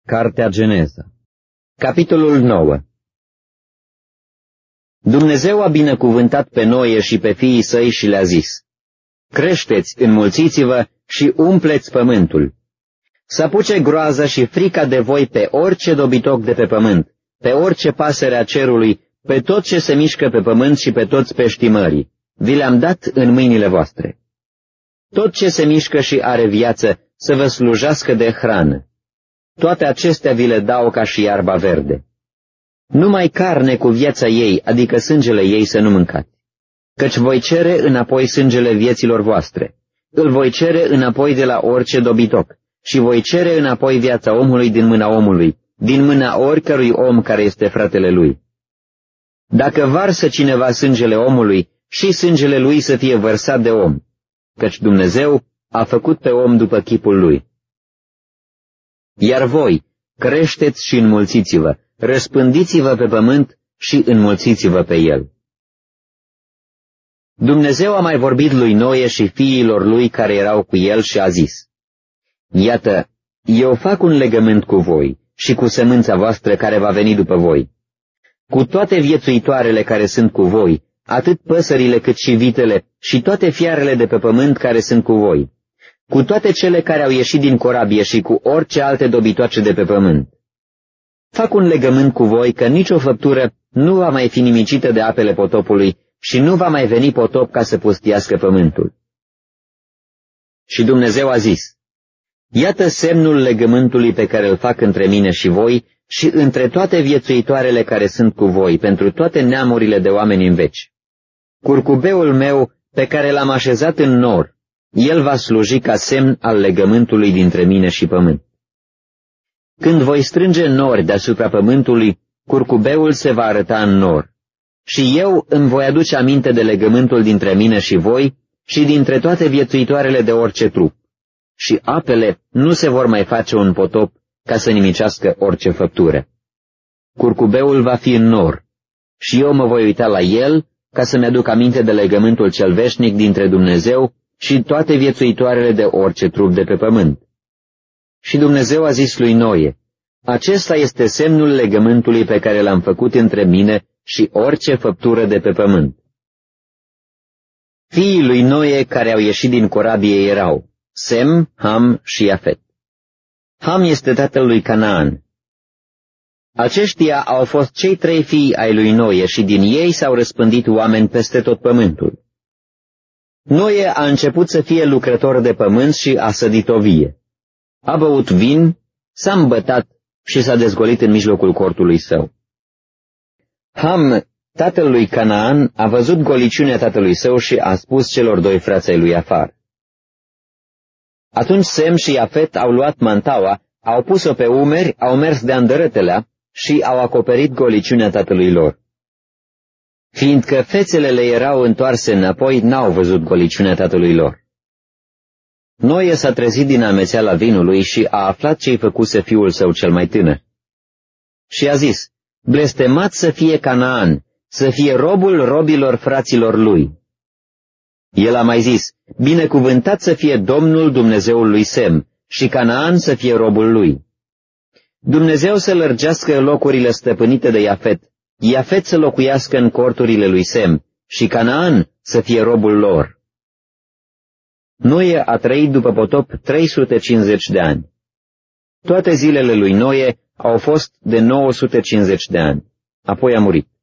Cartea Geneza, capitolul 9. Dumnezeu a binecuvântat pe Noe și pe fiii săi și le-a zis: creșteți, înmulțiți-vă și umpleți pământul. Să apuce groaza și frica de voi pe orice dobitoc de pe pământ, pe orice pasăre a cerului, pe tot ce se mișcă pe pământ și pe toți peștii mării. Vi le-am dat în mâinile voastre. Tot ce se mișcă și are viață să vă slujească de hrană. Toate acestea vi le dau ca și iarba verde. Numai carne cu viața ei, adică sângele ei, să nu mâncați. Căci voi cere înapoi sângele vieților voastre. Îl voi cere înapoi de la orice dobitoc și voi cere înapoi viața omului din mâna omului, din mâna oricărui om care este fratele lui. Dacă varsă cineva sângele omului, și sângele lui să fie vărsat de om, căci Dumnezeu a făcut pe om după chipul lui. Iar voi, creșteți și înmulțiți-vă, răspândiți-vă pe pământ și înmulțiți-vă pe el. Dumnezeu a mai vorbit lui Noe și fiilor lui care erau cu el și a zis: iată, eu fac un legământ cu voi și cu sămânța voastră care va veni după voi, cu toate viețuitoarele care sunt cu voi, atât păsările cât și vitele și toate fiarele de pe pământ care sunt cu voi, cu toate cele care au ieșit din corabie și cu orice alte dobitoace de pe pământ. Fac un legământ cu voi că nicio făptură nu va mai fi nimicită de apele potopului și nu va mai veni potop ca să pustiască pământul. Și Dumnezeu a zis: iată semnul legământului pe care îl fac între mine și voi și între toate viețuitoarele care sunt cu voi, pentru toate neamurile de oameni în veci. Curcubeul meu pe care l-am așezat în nor, el va sluji ca semn al legământului dintre mine și pământ. Când voi strânge nori deasupra pământului, curcubeul se va arăta în nor. Și eu îmi voi aduce aminte de legământul dintre mine și voi și dintre toate viețuitoarele de orice trup. Și apele nu se vor mai face un potop ca să nimicească orice făptură. Curcubeul va fi în nor și eu mă voi uita la el ca să-mi aduc aminte de legământul cel veșnic dintre Dumnezeu și toate viețuitoarele de orice trup de pe pământ. Și Dumnezeu a zis lui Noe: acesta este semnul legământului pe care l-am făcut între mine și orice făptură de pe pământ. Fiii lui Noe care au ieșit din corabie erau Sem, Ham și Iafet. Ham este tatăl lui Canaan. Aceștia au fost cei 3 fii ai lui Noe și din ei s-au răspândit oameni peste tot pământul. Noe a început să fie lucrător de pământ și a sădit o vie. A băut vin, s-a îmbătat și s-a dezgolit în mijlocul cortului său. Ham, tatăl lui Canaan, a văzut goliciunea tatălui său și a spus celor 2 frați ai lui Afar. Atunci Sem și Iafet au luat mantaua, au pus-o pe umeri, au mers de-a îndărătelea și au acoperit goliciunea tatălui lor. Fiindcă fețele le erau întoarse înapoi, n-au văzut goliciunea tatălui lor. Noe s-a trezit din amețeala vinului și a aflat ce-i făcuse fiul său cel mai tânăr. Și a zis: blestemat să fie Canaan, să fie robul robilor fraților lui. El a mai zis: binecuvântat să fie Domnul Dumnezeul lui Sem și Canaan să fie robul lui. Dumnezeu să lărgească locurile stăpânite de Iafet, Iafet să locuiască în corturile lui Sem și Canaan să fie robul lor. Noe a trăit după potop 350 de ani. Toate zilele lui Noe au fost de 950 de ani. Apoi a murit.